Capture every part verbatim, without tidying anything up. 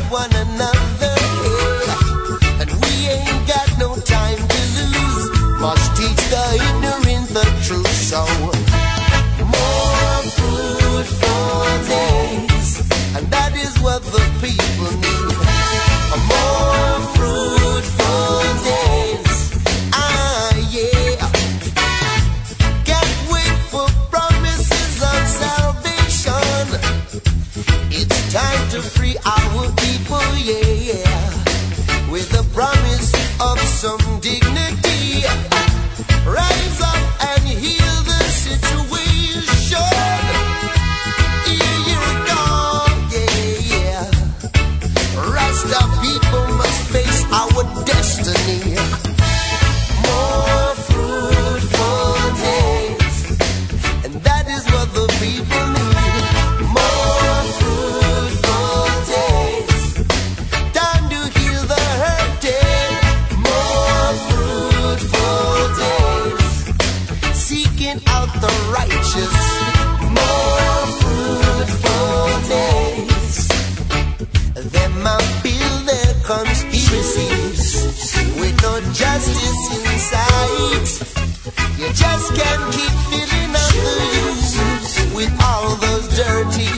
one another, yeah. And we ain't got no time to lose. Must teach the ignorant the truth. So more food for days, and that is what the people need. More fruit for days. Ah, yeah. Can't wait for promises of salvation. It's time to free our people, yeah, yeah. With the promise of some dignity. Rise up and heal the situation. Here you go, yeah, yeah. Rasta people must face our destiny. More fruit for days, and that is what the people need. More fruit for days, time to heal the hurting. More fruit for days, seeking out the righteous. More fruit for days. Them a build their conspiracies with no justice in sight. You just can't keep filling up the youth with all those dirty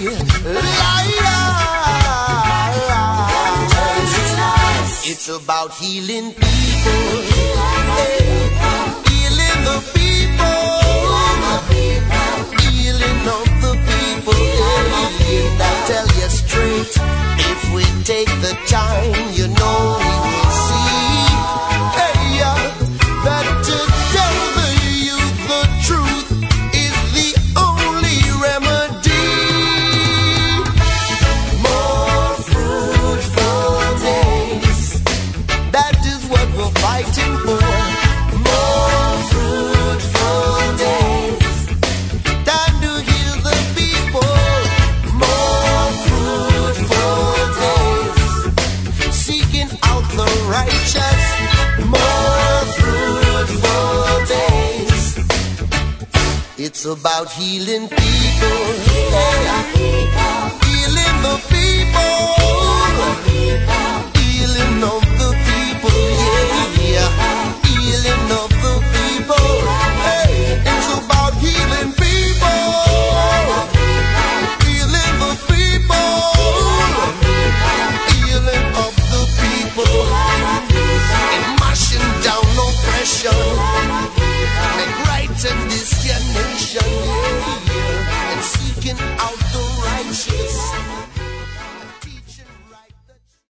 liars. It's about healing people, healing the people, healing of the people. I tell you straight, if we take the time, you know we will see, hey, yeah, that to tell the youth the truth is the only remedy. More fruit for days, that is what we're fighting for. More fruit for days, time to heal the people. More fruit for days, seeking out the righteous. More fruit for days, it's about healing people. Yeah.